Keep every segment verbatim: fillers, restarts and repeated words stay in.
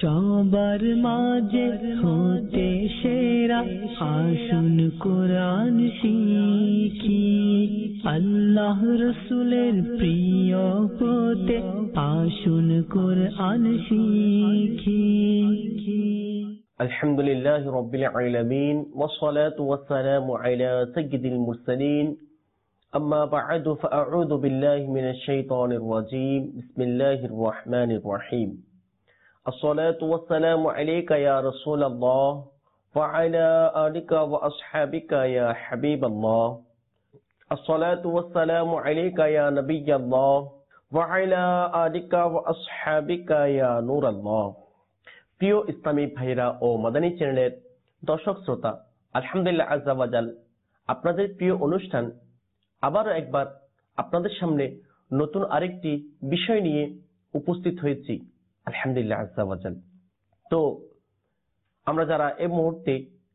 সবার মাঝে হতে সেরা আসুন কোরআন শিখি, আল্লাহ রসুলের প্রিয় হতে আসুন কোরআন শিখি। আলহামদুলিল্লাহি রাব্বিল আলামিন ওয়াসসালাতু ওয়াসসালামু আলা সাইয়্যিদিল মুরসালিন আম্মা বা'দু ফাআউযু বিল্লাহি মিনাশ শাইতানির রাজীম বিসমিল্লাহির রহমানির রহিম। الصلاة والسلام عليك يا رسول الله وعلى آلك وأصحابك يا حبيب الله. الصلاة والسلام عليك يا نبي الله وعلى آلك وأصحابك يا نور الله. প্রিয় ইসলামী ভাইরা ও মাদানী চ্যানেলের দর্শক শ্রোতা, আলহামদুলিল্লাহ আজ্জা ওয়া জাল, আপনাদের প্রিয় অনুষ্ঠান আবারও একবার আপনাদের সামনে নতুন আরেকটি বিষয় নিয়ে উপস্থিত হয়েছি। আলহামদুলিল্লাহ আজ্জা ওয়া জাল। তো আমরা যারা এই মুহূর্তে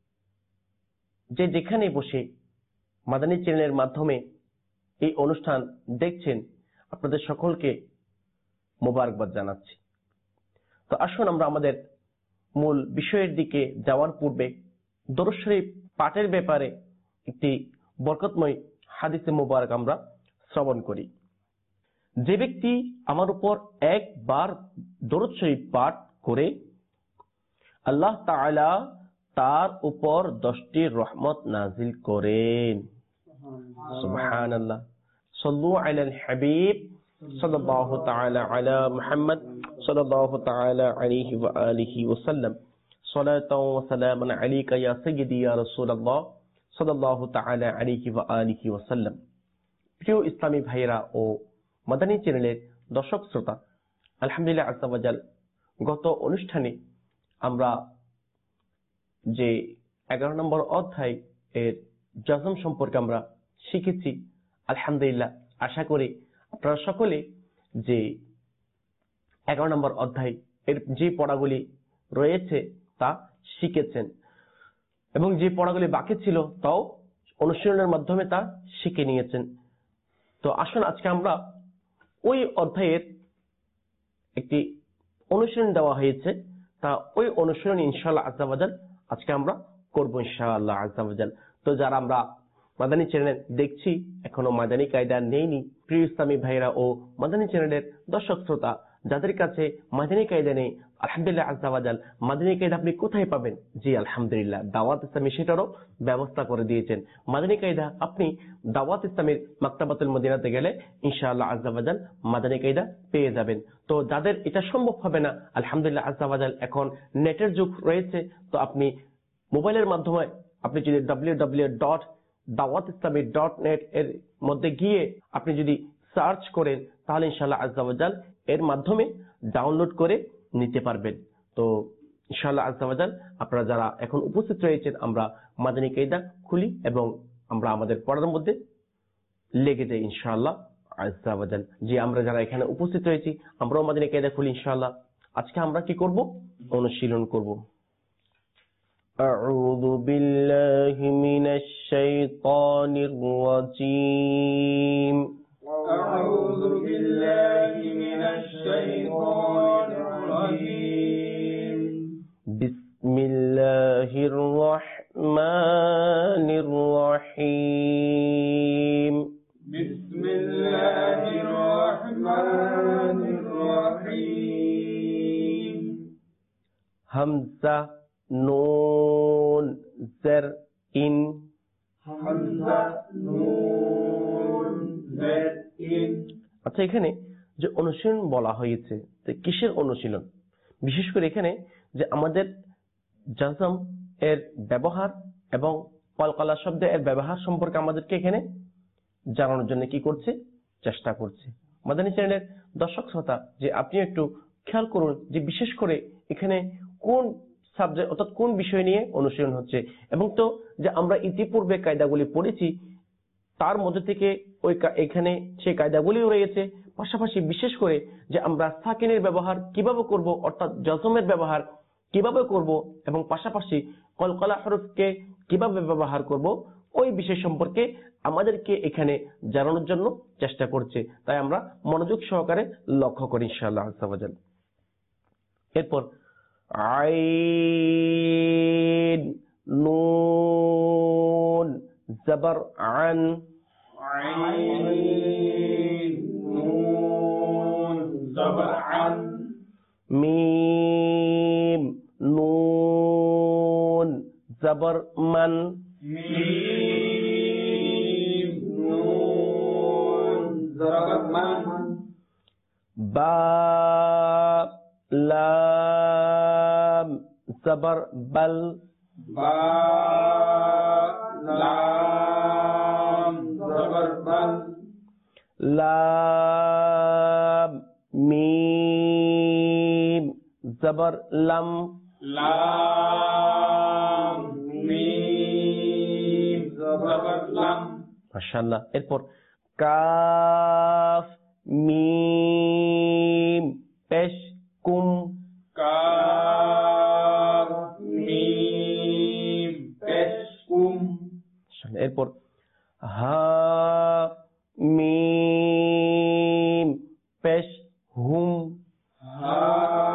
যে যেখানে বসে মাদানী চ্যানেলের মাধ্যমে এই অনুষ্ঠান দেখছেন, আপনাদের সকলকে মোবারকবাদ জানাচ্ছি। তো আসুন আমরা আমাদের মূল বিষয়ের দিকে যাওয়ার পূর্বে দরুদ শরীফ পাঠের ব্যাপারে একটি বরকতময় হাদিসে মোবারক আমরা শ্রবণ করি। যে ব্যক্তি আমার উপর একবার দরুদ শরীফ পাঠ করে, আল্লাহ তাআলা তার উপর দশটি রহমত নাজিল করেন। সুবহানাল্লাহ। সাল্লু আলাল হাবিব সাল্লাল্লাহু তাআলা আলা মুহাম্মদ সাল্লাল্লাহু তাআলা আলাইহি ওয়া আলিহি ওয়া সাল্লাম। সালাতাও ওয়া সালামান আলাইকা ইয়া সাইয়্যিদি ইয়া রাসূলুল্লাহ সাল্লাল্লাহু তাআলা আলাইহি ওয়া আলিহি ওয়া সাল্লাম। প্রিয় ইসলামী ভাইরা ও মাদানী চ্যানেলের দর্শক শ্রোতা, আলহামদুলিল্লাহ আজ্জা ওয়া জাল, গত অনুষ্ঠানে আমরা যে এগারো নম্বর অধ্যায় এর জজম সম্পর্কে আমরা শিখেছি। আলহামদুলিল্লাহ, আশা করি আপনারা সকলে যে এগারো নম্বর অধ্যায় এর যে পড়াগুলি রয়েছে তা শিখেছেন এবং যে পড়াগুলি বাকি ছিল তাও অনুশীলনের মাধ্যমে তা শিখে নিয়েছেন। তো আসুন আজকে আমরা ওই অধ্যায়ের একটি অনুশীলন দেওয়া হয়েছে, তা ওই অনুশীলন ইনশাআল্লাহ আজ্জা ওয়া জাল আজকে আমরা করব ইনশাআল্লাহ আজ্জা ওয়া জাল। তো যারা আমরা মাদানী চ্যানেল দেখছি এখনো মাদানী কায়দা নেইনি, প্রিয় ইসলামী ভাইরা ও মাদানী চ্যানেলের দর্শক শ্রোতা, যাদের কাছে মাদানী কায়দা নেই, আলহামদুলিল্লাহ আজ্জা ওয়া জাল মাদানী কায়দা আপনি কোথায় পাবেন? জি আলহামদুলিল্লাহ, দাওয়াত ইসলামী সেটারও ব্যবস্থা করে দিয়েছেন। মাদানী কায়দা আপনি দাওয়াত ইসলামের মাকতাবাতুল মদিনাতে গেলে ইনশাআল্লাহ আজ্জা ওয়া জাল মাদানী কায়দা পেয়ে যাবেন। তো যাদের এটা সম্ভব হবে না, আলহামদুলিল্লাহ আজ্জা ওয়া জাল এখন নেটের যুগ রয়েছে, তো আপনি মোবাইলের মাধ্যমে আপনি যদি ডাব্লিউ ডাব্লিউ ডাব্লিউ ডট দাওয়াত ইসলামী ডট নেট এর মধ্যে গিয়ে আপনি যদি সার্চ করেন, তাহলে ইনশাআল্লাহ আজ্জা ওয়া জাল এর মাধ্যমে ডাউনলোড করে নিতে পারবেন। তো ইনশাআল্লাহ আজ্জা ওয়া জাল আপনারা যারা এখন উপস্থিত রয়েছেন, আমরা মাদানী কায়দা খুলি এবং আমরা আমাদের পড়ার মধ্যে লেগে যাই ইনশাআল্লাহ আজ্জা ওয়া জাল। যে আমরা যারা এখানে উপস্থিত রয়েছি আমরাও মাদানী কায়দা খুলি ইনশাআল্লাহ। আজকে আমরা কি করব? অনুশীলন করব। أعوذ بالله من الشيطان الرجيم. أعوذ بالله من الشيطان الرجيم. بسم الله الرحمن الرحيم. بسم الله الرحمن الرحيم. همزة نون زر إن. হামজা নুন জের ইন। আচ্ছা, এখানে যে অনুশীলন বলা হয়েছে, কিসের অনুশীলন? বিশেষ করে এখানে যে আমাদের জাজম এর ব্যবহার এবং কলকলা শব্দ এর ব্যবহার সম্পর্কে আমাদেরকে এখানে জানানোর জন্য কি করছে? চেষ্টা করছে। মাদানী চ্যানেলের দর্শক শ্রোতা, যে আপনি একটু খেয়াল করুন যে বিশেষ করে এখানে কোন সাবজেক্ট অর্থাৎ কোন বিষয় নিয়ে অনুশীলন হচ্ছে, এবং তো যে আমরা ইতিপূর্বে কায়দাগুলি পড়েছি তার মধ্যে থেকে ওই এখানে সেই কায়দাগুলিও রয়েছে, পাশাপাশি বিশেষ করে যে আমরা সাকিনের ব্যবহার কিভাবে করব, অর্থাৎ জজমের ব্যবহার কিভাবে করব, এবং পাশাপাশি কলকলা হরফকে কিভাবে ব্যবহার করব, ওই বিষয় সম্পর্কে আমাদেরকে এখানে জানানোর জন্য চেষ্টা করছে। তাই আমরা মনোযোগ সহকারে লক্ষ্য করি ইনশাআল্লাহ আযজা ওয়া জাল। এরপর আইন নুন জবর আন عين نون زبر عن মিম নুন জবর মান ميم نون زبر من বা লাম জবর বল با لام زبر بل লাম মিম জবর লম لام ميم زبر لم মাশাআল্লাহ। এরপর কাফ মিম পেশ কুম كاف ميم بسكم এরপর হা মিম পেশ হুম ها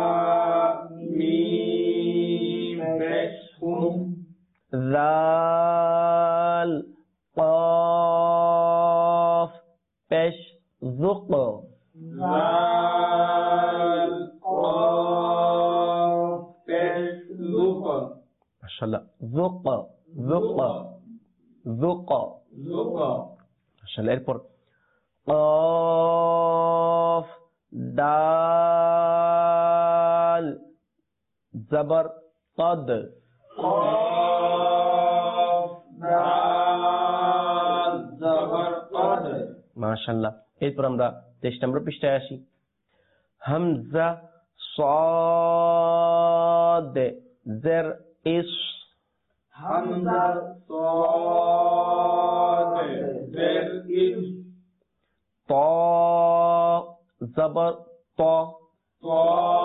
ميم بسكم জাল قاف পেশ যুক زال قاف بسلق মাশাআল্লাহ যুক যুক যুক زق মাশাআল্লাহ। এরপর قاف দাল জবর قد قاف دال زبر قد মাশাআল্লাহ। এরপর আমরা তেইশ নম্বর পৃষ্ঠায় আসি। হামজা صاد জের ইস حمزة صاد زر إس ত জবর ত طا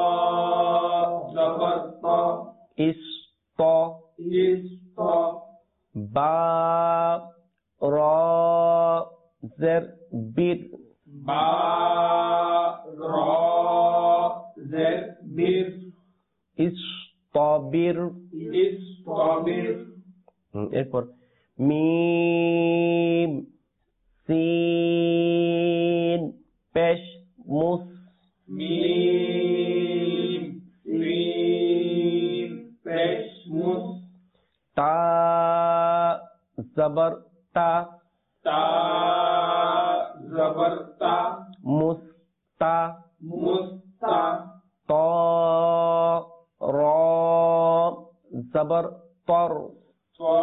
زبر طا ইস ত إس طا বা র জের বীর با را زر بير ইস্তবির إس طابر হুম, এরপর মিম সিন পেশ মুস ميم سين بش مس তা জবর তা تا زبر تا মুস্তা مستا ত র জবর তর طا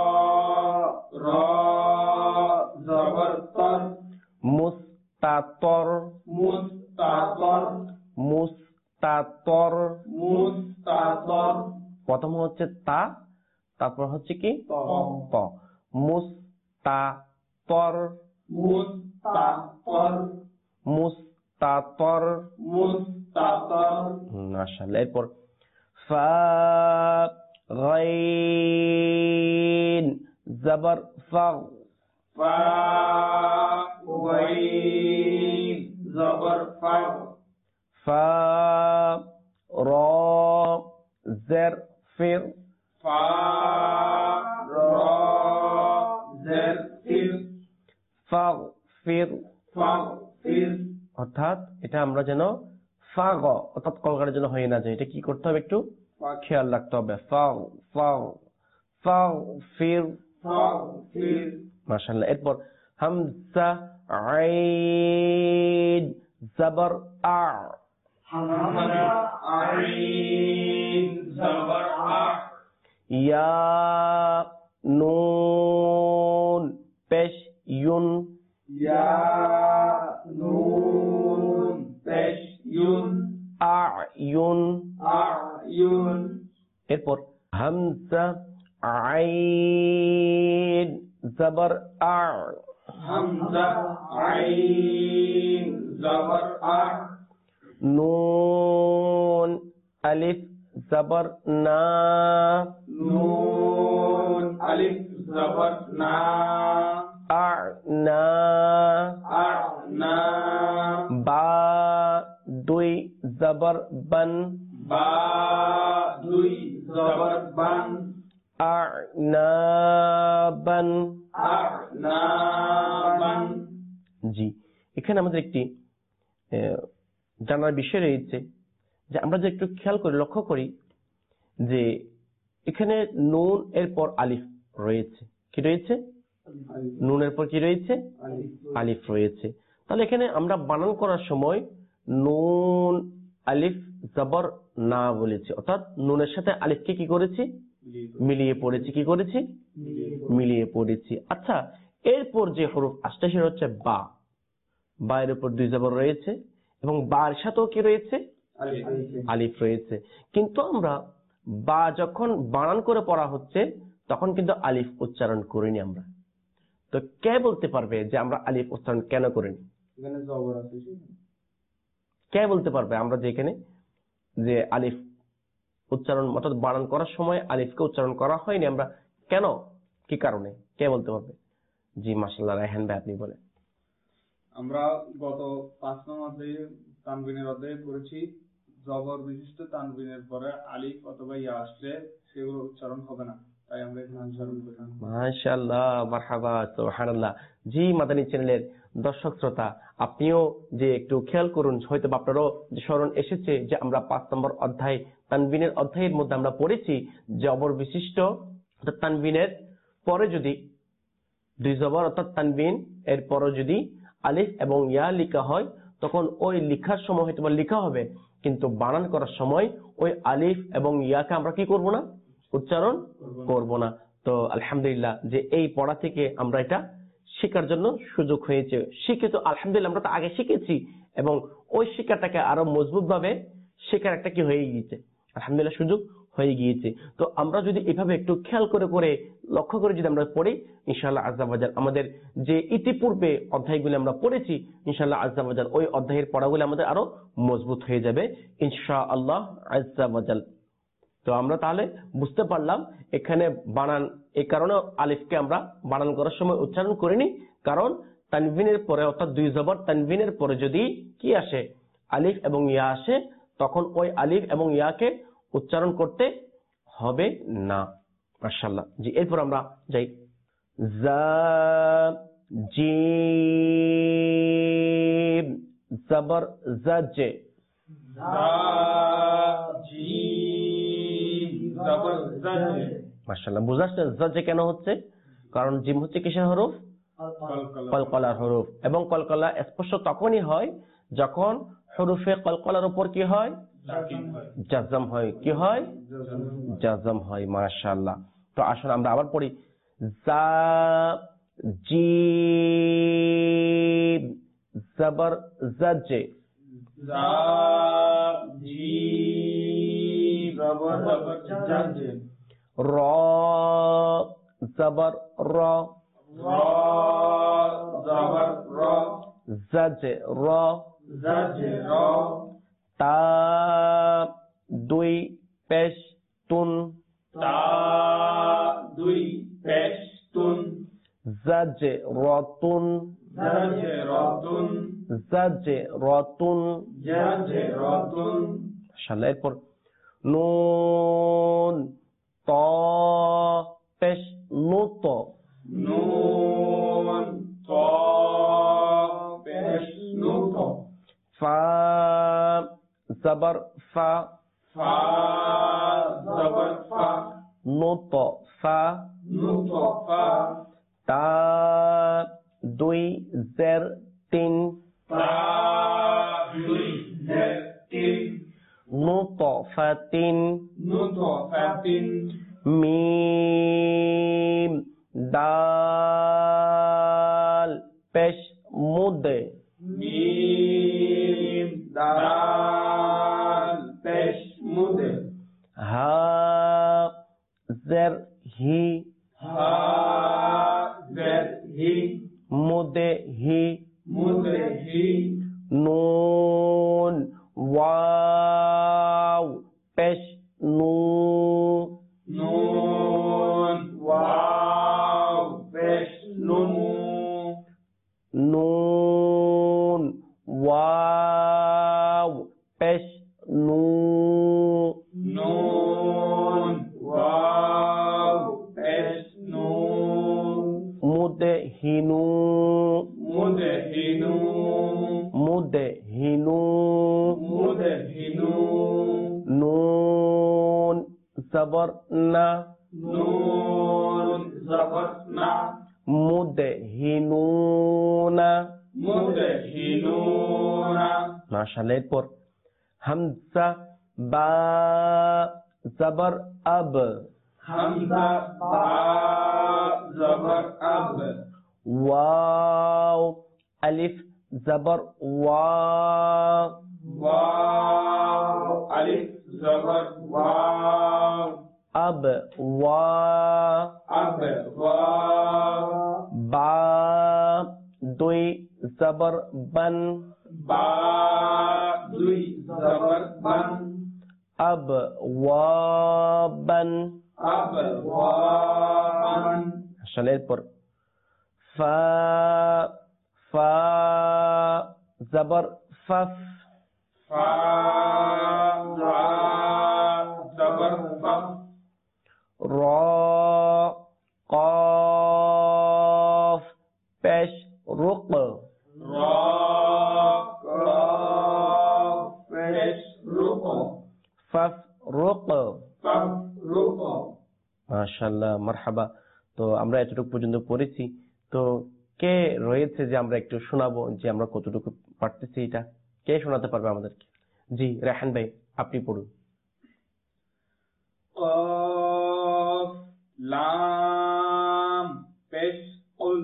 را زبر طر মুস্তাতর مستطر মুস্তাতর مستطر প্রথম হচ্ছে তা তারপর হচ্ছে কি طا ত মুস্তাতর مستطر মুস্তাতর مستطر মাশাআল্লাহ। এরপর ফা গাইন জবর ফাগ فا غين زبر فر ফা র জের ফির فا را زر فر ফাগ ফির فاغفر অর্থাৎ এটা আমরা যেন ফাগ অর্থাৎ কলকাতার জন্য হয়ে না যায়, এটা কি করতে হবে একটু খেয়াল রাখতে হবে। ফাগ ফাগ ফাগ ফির فاغفر মাশাআল্লাহ। এরপর হামজা আইন জবর আ حمزة عين زبر ع ইয়া নুন পেশ ইউন يا نون بش يون আয়ুন أعين এরপর হামজা আইন জবর আ حمزة عين زبر ع নুন আলিফ জবর না نون ألف زبر نا আ না أعنا বা দুই জবর বন با জবর বান আ'নাবান আ'নাবান। জি, এখানে আমাদের একটি জানার বিষয় রয়েছে যে আমরা যে একটু খেয়াল করে লক্ষ্য করি যে এখানে নুন এর পর আলিফ রয়েছে। কি রয়েছে? নুনের পর কি রয়েছে? আলিফ রয়েছে। তাহলে এখানে আমরা বানান করার সময় নুন আলিফ জবর না বলেছি, অর্থাৎ নুনের সাথে আলিফকে কি করেছি? মিলিয়ে পড়েছি। কি করেছি? মিলিয়ে পড়েছি। আচ্ছা, এরপর যে হরফ আসছে সেটা হচ্ছে বা। বা এর উপর দুই জবর রয়েছে এবং বার সাথেও কি রয়েছে? আলিফ রয়েছে। কিন্তু আমরা বা যখন বানান করে পড়া হচ্ছে তখন কিন্তু আলিফ উচ্চারণ করিনি আমরা। তো কে বলতে পারবে যে আমরা আলিফ উচ্চারণ কেন করিনি? এখানে জবর আছে। কে বলতে পারবে আমরা যে এখানে যে আলিফ উচ্চারণ অর্থাৎ বানান করার সময় আলিফকে উচ্চারণ করা হয়নি আমরা কেন, কি কারণে, কে বলতে পারবে? জি মাশাআল্লাহ, রায়হান ভাই আপনি বলেন। আমরা গত পাঁচ নম্বর অধ্যায়ে তানবিনের অধ্যায়ে পড়েছি জবর বিশিষ্ট তানবিনের পরে আলিফ অথবা ইয়া আসলে সেগুলো উচ্চারণ হবে না, তাই আমরা এখানে উচ্চারণ করি। মাশাআল্লাহ, মারহাবা, সুবহানাল্লাহ। জি মাদানী চ্যানেলের দর্শক শ্রোতা, আপনিও যে একটু খেয়াল করুন, হয়তো আপনারও যে স্মরণ এসেছে যে আমরা পাঁচ নম্বর অধ্যায় তানবিনের অধ্যায়ের মধ্যে আমরা পড়েছি জবর বিশিষ্ট অর্থাৎ তানবিনের পরে যদি দুই জবর অর্থাৎ তানবিন এর পরে যদি আলিফ এবং ইয়া লেখা হয় তখন ওই লেখার সময় হয়তো লেখা হবে, কিন্তু বানান করার সময় ওই আলিফ এবং ইয়াকে আমরা কি করব না? উচ্চারণ করব না। তো আলহামদুলিল্লাহ যে এই পড়া থেকে আমরা এটা শেখার জন্য সুযোগ হয়েছে। শিখে তো আলহামদুলিল্লাহ আমরা তো আগে শিখেছি এবং ওই শিক্ষাটাকে আরো মজবুত ভাবে শেখার একটা কি হয়ে গিয়েছে, আলহামদুলিল্লাহ সুযোগ হয়ে গিয়েছে। তো আমরা যদি এভাবে একটু খেয়াল করে করে লক্ষ্য করে যদি আমরা পড়ি ইনশাআল্লাহ আজ্জা ওয়া জাল আমাদের যে ইতিপূর্বে অধ্যায়গুলো আমরা পড়েছি ইনশাআল্লাহ আজ্জা ওয়া জাল ওই অধ্যায়ের পড়াগুলো আমাদের আরো মজবুত হয়ে যাবে ইনশাআল্লাহ আজ্জা ওয়া জাল। তো আমরা তাহলে বুঝতে পারলাম এখানে বানান এই কারণে আলিফকে আমরা বানান করার সময় উচ্চারণ করিনি, কারণ তানবিনের পরে অর্থাৎ দুই জবর তানবিনের পরে যদি কি আসে? আলিফ এবং ইয়া আসে, তখন ওই আলিফ এবং ইয়াকে উচ্চারণ করতে হবে না। মাশাআল্লাহ। জি এরপর আমরা যাই জা জিম জবর জাজে মাশাআল্লাহ। বোঝা যাচ্ছে জাজে কেন হচ্ছে? কারণ জিম হচ্ছে কিসের হরফ? কলকলার হরফ, এবং কলকলা স্পষ্ট তখনই হয় যখন হরফে কলকলার উপর কি হয়? জাজম হয়। কি হয়? জাজম হয়। মাশাআল্লাহ। তো আসলে আমরা আবার পড়ি জা জিম জবর জাজে জা জিম জবর জাজে র জবর র র জবর র জাজে র জাজে র তা দুই পেশ তুন তা দুই পেশ তুন জাজে রতুন জাজে রতুন জাজে রতুন জাজে রতুন। মাশাআল্লাহ। এরপর নুন ত পেশ নুত নুন ত পেশ নুত ফা জবর ফা ফা জবর ফা নুত ফা নুত ফা তা দুই জের তিন তা দুই জের তিন নুত ফাতিন নুত ফাতিন মিম দাল পেশ মুদে মিম দাল পেশ মুদে হা জের হি হা জের হি মুদে হি মুদে হি নুন ওয়াও পেশ নু নুন ওয়াও পেশ নু নুন ওয়াও পেশ নু নুন জবর না, নুন জবর না, মুদহিনুনা, মুদহিনুনা, মাশাআল্লাহ। এরপর হামজা বা জবর আব, হামজা বা জবর আব, ওয়াও আলিফ জবর ওয়া, ওয়াও আলিফ জবর ওয়াও, আব ওয়া, আব ওয়াও, বা দুই জবর বান, বা দুই জবর বান, আব ওয়াবান, আব ওয়াবান, আসলে এরপর ফা ফা জবর ফাফ, ফা ফা জবর ফাফ, র কফ পেশ রুক, র কফ পেশ রুক, ফাফ রুক। ফাফ রুক। মাশাআল্লাহ, মারহাবা। তো আমরা এতটুকু পর্যন্ত পড়েছি। তো কে রয়েছে যে আমরা একটু শোনাবো যে আমরা কতটুকু পারতেছি, এটা কে শোনাতে পারবে আমাদেরকে? জি রেহান ভাই, আপনি পড়ুন। কফ লাম পেশ উল,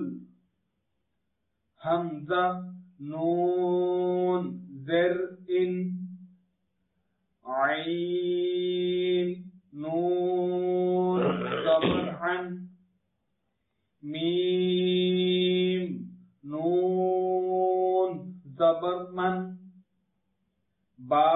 হামজা নুন জের ইন, আইন নুন জবর আন, মিম নুন জবর মান, বা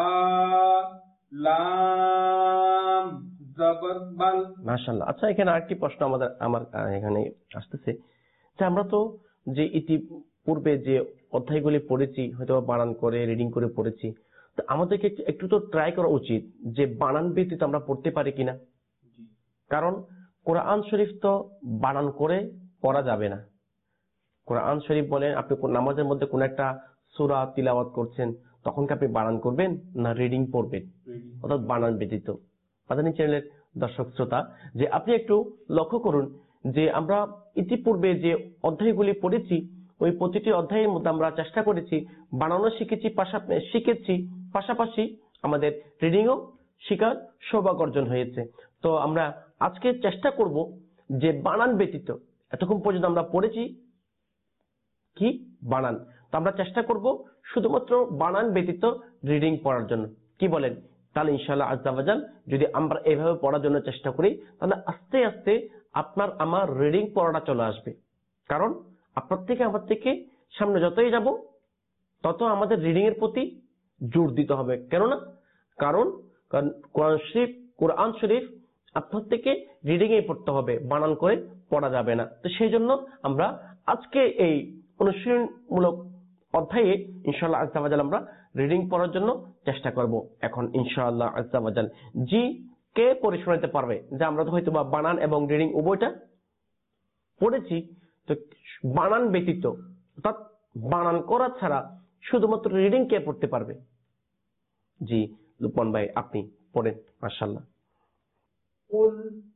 লাম জবর বাল। মাশাআল্লাহ। আচ্ছা, এখানে আরেকটি প্রশ্ন আমাদের আমার এখানে আসতেছে যে আমরা তো যে ইতি পূর্বে যে অধ্যায়গুলি পড়েছি, হয়তো বানান করে রিডিং করে পড়েছি, তো আমাদেরকে একটু তো ট্রাই করা উচিত যে বানান ব্যতীত আমরা পড়তে পারি কিনা। কারণ কোরআন শরীফ তো বানান করে পড়া যাবে না। কোরআন শরীফ বলেন, আপনি নামাজের মধ্যে কোন একটা সূরা তিলাওয়াত করছেন, তখন কি আপনি বানান করবেন না রিডিং পড়বেন, অর্থাৎ বানান ব্যতীত। মাদানী চ্যানেলের দর্শক শ্রোতা, যে আপনি একটু লক্ষ্য করুন যে আমরা ইতিপূর্বে যে অধ্যায়গুলি পড়েছি, ওই প্রতিটি অধ্যায়ের মধ্যে আমরা চেষ্টা করেছি বানানো শিখেছি, পাশাপাশি শিখেছি পাশাপাশি আমাদের রিডিংও শেখার সৌভাগ্য অর্জন হয়েছে। তো আমরা আজকে চেষ্টা করব যে বানান ব্যতীত, এতক্ষণ পর্যন্ত আমরা পড়েছি কি বানান, তো আমরা চেষ্টা করব শুধুমাত্র বানান ব্যতীত রিডিং পড়ার জন্য। কি বলেন? তাহলে ইনশাআল্লাহ আজ্জা ওয়া জাল যদি আমরা এভাবে পড়ার জন্য চেষ্টা করি, তাহলে আস্তে আস্তে আপনার আমার রিডিং পড়াটা চলে আসবে। কারণ আপনার থেকে আমার থেকে সামনে যতই যাব তত আমাদের রিডিং এর প্রতি জোর দিতে হবে। কেননা কারণ কোরআন শরীফ কোরআন শরীফ আপনার থেকে রিডিং এ পড়তে হবে, বানান করে পড়া যাবে না। তো সেই জন্য আমরা আজকে এই অনুশীলনমূলক অধ্যায়ে ইনশাআল্লাহ আজ্জা ওয়া জাল আমরা রিডিং পড়ার জন্য চেষ্টা করব। এখন ইনশাআল্লাহ আজ্জা ওয়া জাল জি কে পড়ে শোনাতে পারবে? যে আমরা তো হয়তো বা বানান এবং রিডিং উভয়টা পড়েছি, তো বানান ব্যতীত অর্থাৎ বানান করা ছাড়া শুধুমাত্র রিডিং কে পড়তে পারবে? জি লুকমান ভাই, আপনি পড়েন। মাশাআল্লাহ। কুল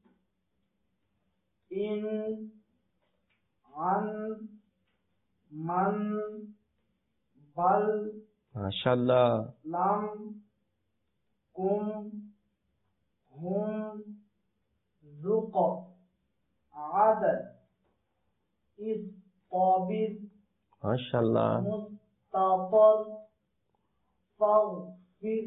ইন আন মান বাল মাশাআল্লাহ। লাম কুম হুম যুক আদাদ ইসতাবির মাশাআল্লাহ। মুস্তাফর ফাগফির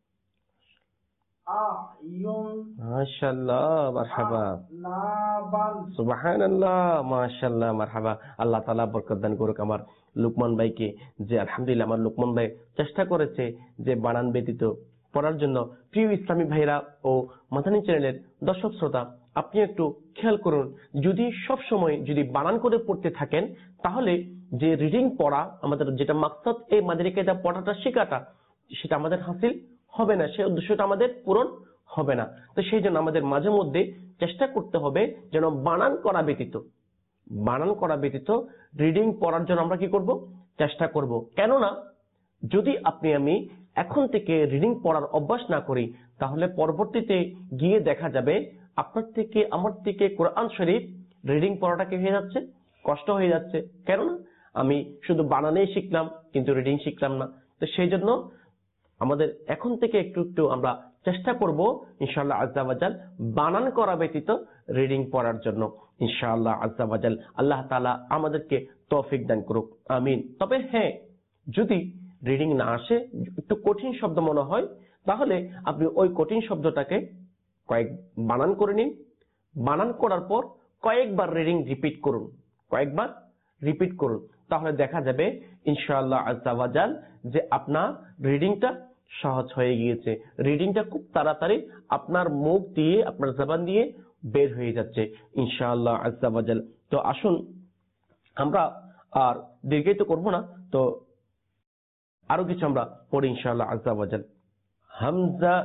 আয়ুন মাশাআল্লাহ, মারহাবা, নাবাল। সুবহানাল্লাহ, মাশাআল্লাহ, মারহাবা। আল্লাহ তাআলা বরকত দান করুক আমার লুকমান ভাইকে, যে আলহামদুলিল্লাহ আমার লুকমান ভাই চেষ্টা করেছে যে বানান ব্যতীত পড়ার জন্য। প্রিয় ইসলামী ভাইরা ও মাদানী চ্যানেলের দর্শক শ্রোতা, আপনি একটু খেয়াল করুন, যদি সব সময় যদি বানান করে পড়তে থাকেন, তাহলে যে রিডিং পড়া আমাদের যেটা মাকসাদ, এই মাদানী কায়দা পড়াটা শেখাটা, সেটা আমাদের হাসিল হবে না, সেই উদ্দেশ্যটা আমাদের পূরণ হবে না। তো সেই জন্য আমাদের মাঝে মধ্যে চেষ্টা করতে হবে যেন বানান করা ব্যতীত বানান করা ব্যতীত রিডিং পড়ার জন্য আমরা কি করব? চেষ্টা করব। কেননা যদি আপনি আমি এখন থেকে রিডিং পড়ার অভ্যাস না করি, তাহলে পরবর্তীতে গিয়ে দেখা যাবে আপনার থেকে আমার থেকে কোরআন শরীফ রিডিং পড়াটা কি হয়ে যাচ্ছে, কষ্ট হয়ে যাচ্ছে। কেননা আমি শুধু বানানেই শিখলাম কিন্তু রিডিং শিখলাম না। তো সেই জন্য আমাদের এখন থেকে একটু একটু আমরা চেষ্টা করব ইনশাআল্লাহ আজ্জা ওয়া জাল বানান করা ব্যতীত রিডিং পড়ার জন্য ইনশাআল্লাহ আজ্জা ওয়া জাল। আল্লাহ তাআলা আমাদেরকে তৌফিক দান করুক, আমিন। তবে হ্যাঁ, যদি রিডিং না আসে, একটু কঠিন শব্দ মনে হয়, তাহলে আপনি ওই কঠিন শব্দটাকে কয়েক বানান করে নিন। বানান করার পর কয়েকবার রিডিং রিপিট করুন, কয়েকবার রিপিট করুন। তাহলে দেখা যাবে ইনশাআল্লাহ আজ্জা ওয়া জাল যে আপনার রিডিংটা সহজ হয়ে গিয়েছে। রিডিংটা খুব তাড়াতাড়ি আপনার মুখ দিয়ে, আপনার জবান দিয়ে বের হয়ে যাচ্ছে ইনশাআল্লাহ আজ্জা ওয়া জাল। তো আসুন আমরা আর দীর্ঘায়িত করব না, তো আরো কিছু আমরা পড়ি ইনশাআল্লাহ আজ্জা ওয়া জাল। হামজা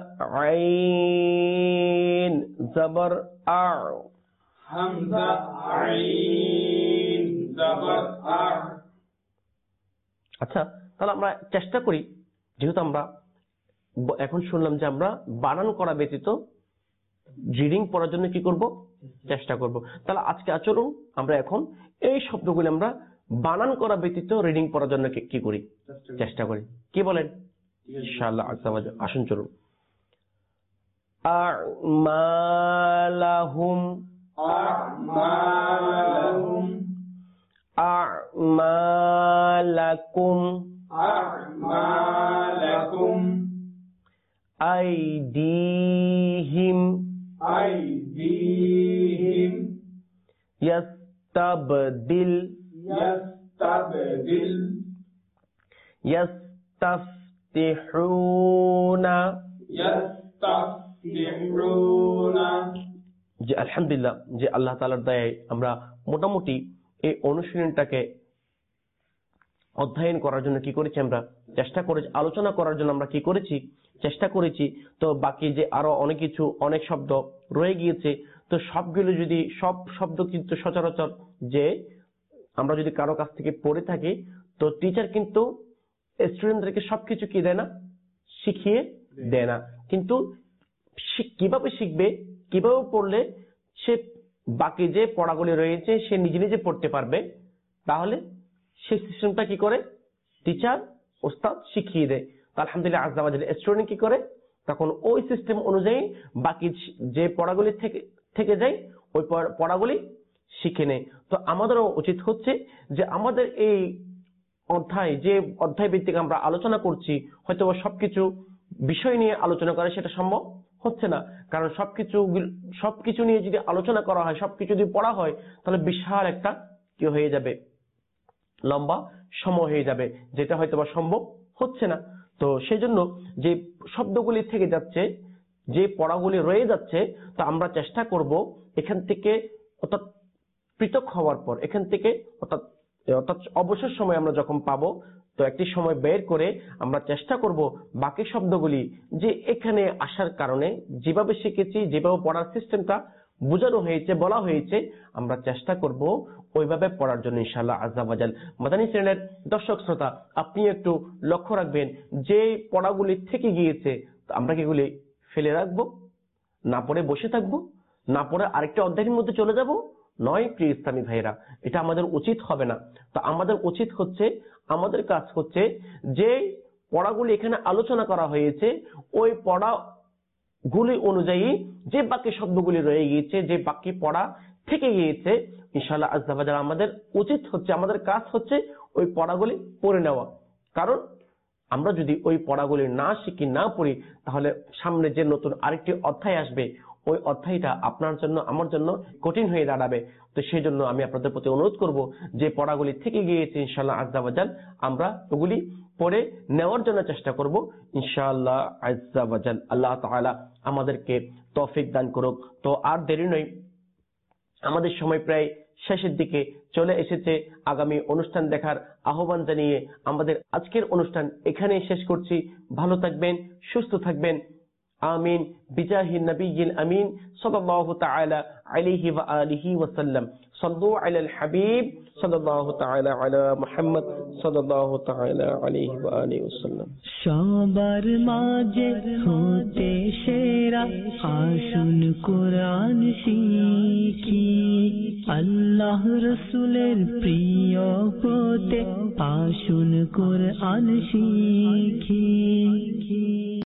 আইন জবর আ, হামজা আইন জবর আ। আচ্ছা, তাহলে আমরা চেষ্টা করি, যেহেতু আমরা এখন শুনলাম যে আমরা বানান করা ব্যতীত রিডিং পড়ার জন্য কি করব, চেষ্টা করব। তাহলে আজকে চলুন আমরা এখন এই শব্দগুলো আমরা বানান করা ব্যতীত রিডিং পড়ার জন্য কি করি, চেষ্টা করি। কি বলেন? ইনশাআল্লাহ আজ্জা ওয়া জাল। আসুন চলুন। আমালাহুম, আমালাহুম, আমালাকুম, আমালাকুম, আইদিহিম, আইদিহিম, ইয়াস্তাবদিল, ইয়াস্তাবদিল, ইয়াস্তাফতিহুনা, ইয়াস্তাফতিহুনা। যে আলহামদুলিল্লাহ, যে আল্লাহ তাআলার দয়ায় আমরা মোটামুটি এই অনুশীলনটাকে অধ্যয়ন করার জন্য কি করেছি, আমরা চেষ্টা করেছি, আলোচনা করার জন্য আমরা কি করেছি, চেষ্টা করেছি। তো বাকি যে আরো অনেক কিছু, অনেক শব্দ রয়ে গিয়েছে, তো সবগুলো যদি, সব শব্দ কিন্তু সচরাচর যে আমরা যদি কারো কাছ থেকে পড়ে থাকি, তো টিচার কিন্তু স্টুডেন্টদেরকে সবকিছু কি দেয় না, শিখিয়ে দেয় না। কিন্তু কিভাবে শিখবে, কিভাবে পড়লে সে বাকি যে পড়াগুলি রয়েছে সে নিজে নিজে পড়তে পারবে, তাহলে সেই সিস্টেমটা কি করে টিচার, ওস্তাদ শিখিয়ে দেয়। আলহামদুলিল্লাহ আজ্জা ওয়া জাল স্টুডেন্ট কি করে, তখন ওই সিস্টেম অনুযায়ী বাকি যে পড়াগুলি থেকে থেকে যায় ওই পড়াগুলি শিখে নেয়। তো আমাদেরও উচিত হচ্ছে যে আমাদের এই অধ্যায়, যে অধ্যায় ভিত্তিক আমরা আলোচনা করছি, হয়তো সবকিছু বিষয় নিয়ে আলোচনা করা সেটা সম্ভব হচ্ছে না, কারণ সবকিছু সবকিছু নিয়ে যদি আলোচনা করা হয়, সবকিছু যদি পড়া হয়, তাহলে বিশাল একটা কি হয়ে যাবে, লম্বা সময় হয়ে যাবে, যেটা হয়তো বা সম্ভব হচ্ছে না। তো সেই জন্য যে শব্দগুলি থেকে যাচ্ছে, যে পড়াগুলি রয়ে যাচ্ছে, তো আমরা চেষ্টা করব এখান থেকে, অর্থাৎ পৃথক হওয়ার পর এখান থেকে, অর্থাৎ অর্থাৎ অবসর সময় আমরা যখন পাবো, তো একটি সময় বের করে আমরা চেষ্টা করব বাকি শব্দগুলি যে এখানে আসার কারণে যেভাবে শিখেছি, যেভাবে পড়ার সিস্টেমটা বোঝানো হয়েছে, বলা হয়েছে, আমরা চেষ্টা করব ওইভাবে পড়ার জন্য ইনশাআল্লাহ আজ্জা ওয়া জাল। মাদানী চ্যানেলের দর্শক শ্রোতা, আপনি একটু লক্ষ্য রাখবেন, যে পড়াগুলি থেকে গিয়েছে আমরা কি এগুলি ফেলে রাখবো, না পড়ে বসে থাকবো, না পড়ে আরেকটা অধ্যায়ের মধ্যে চলে যাব? নয় প্রিয় ইসলামী ভাইরা, এটা আমাদের উচিত হবে না। তো আমাদের উচিত হচ্ছে, আমাদের কাজ হচ্ছে যে পড়াগুলি এখানে আলোচনা করা হয়েছে, ওই পড়া গুলি অনুযায়ী যে বাকি শব্দগুলি রয়ে গিয়েছে, যে বাকি পড়া থেকে গিয়েছে, ইনশাআল্লাহ আজ্জা ওয়া জাল আমাদের উচিত হচ্ছে, আমাদের কাজ হচ্ছে ওই পড়াগুলি পড়ে নেওয়া। কারণ আমরা যদি ওই পড়াগুলি না শিখি, না পড়ি, তাহলে সামনে যে নতুন আরেকটি অধ্যায় আসবে, ওই অধ্যায়টা আপনার জন্য, আমার জন্য কঠিন হয়ে দাঁড়াবে। তো সেই জন্য আমি আপনাদের প্রতি অনুরোধ করব, যে পড়াগুলি থেকে গিয়েছে ইনশাআল্লাহ আজ্জা ওয়া জাল আমরা ওগুলি পড়ে নেওয়ার জন্য চেষ্টা করব ইনশাআল্লাহ আজ্জা ওয়া জাল। আল্লাহ তাআলা আমাদেরকে তৌফিক দান করুক। তো আর দেরি নয়, আমাদের সময় প্রায় শেষের দিকে চলে এসেছে। আগামী অনুষ্ঠান দেখার আহ্বান জানিয়ে আমাদের আজকের অনুষ্ঠান এখানেই শেষ করছি। ভালো থাকবেন, সুস্থ থাকবেন। আমিন বিজাহিন নবিয়িল আমিন সাল্লাল্লাহু তাআলা আলাইহি ওয়া আলিহি ওয়া সাল্লাম। সাল্লু আলাল হাবিব সাল্লাল্লাহু তাআলা আলা মুহাম্মদ সাল্লাল্লাহু তাআলা আলাইহি ওয়া আলিহি ওয়া সাল্লাম। সবার মাঝে হতে সেরা আসুন কোরআন শিখি, আল্লাহ রসুলের প্রিয় হতে আসুন কোরআন শিখি।